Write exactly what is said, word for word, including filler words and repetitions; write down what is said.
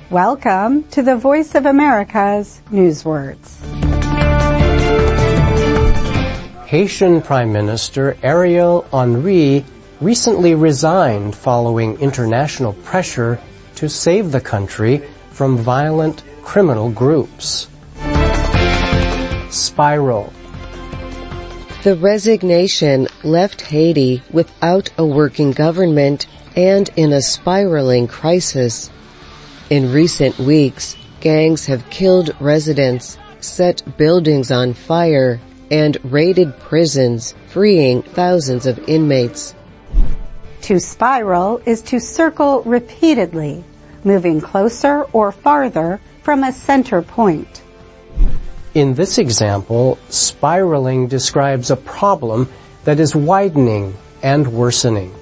Welcome to the Voice of America's Newswords. Haitian Prime Minister Ariel Henry recently resigned following international pressure to save the country from violent criminal groups. Spiral. The resignation left Haiti without a working government and in a spiraling crisis. In recent weeks, gangs have killed residents, set buildings on fire, and raided prisons, freeing thousands of inmates. To spiral is to circle repeatedly, moving closer or farther from a center point. In this example, spiraling describes a problem that is widening and worsening.